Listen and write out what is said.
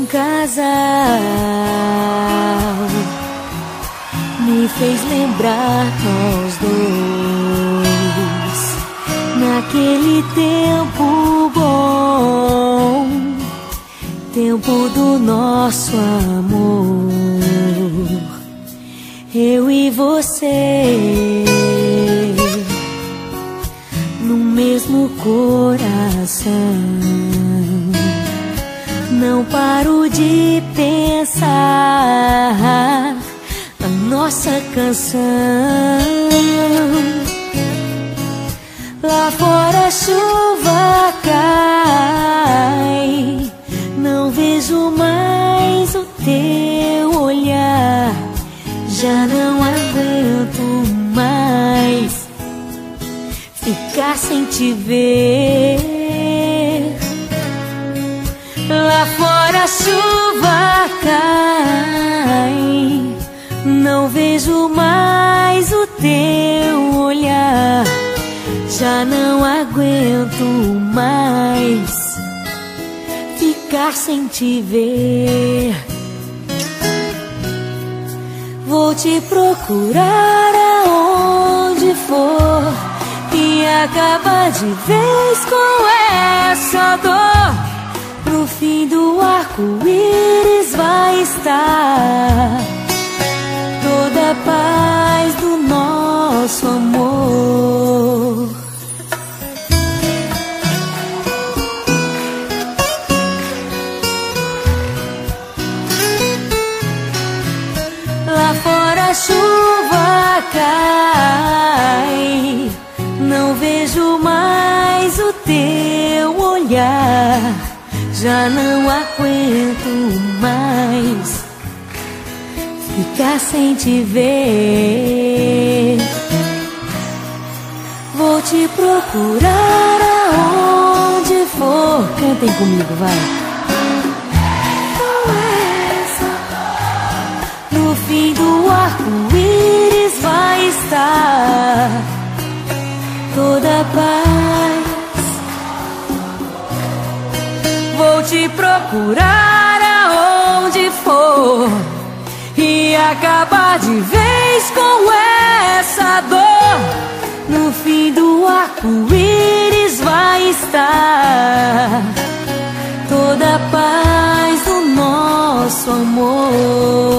casal me fez lembrar nós dois, naquele tempo bom, tempo do nosso amor, eu e você, no mesmo coração. Não paro de pensar na nossa canção. Lá fora a chuva cai, não vejo mais o teu olhar. Já não aguento mais ficar sem te ver. Lá fora a chuva cai, não vejo mais o teu olhar. Já não aguento mais ficar sem te ver. Vou te procurar aonde for e acabar de vez com essa dor. Pro fim do arco-íris vai estar toda a paz do nosso amor. Lá fora a chuva cai, não vejo mais o teu olhar. Já não aguento mais ficar sem te ver. Vou te procurar aonde for. Cantem comigo, vai. No fim do arco-íris vai estar toda a paz. Vou te procurar aonde for e acabar de vez com essa dor. No fim do arco-íris vai estar toda a paz do nosso amor.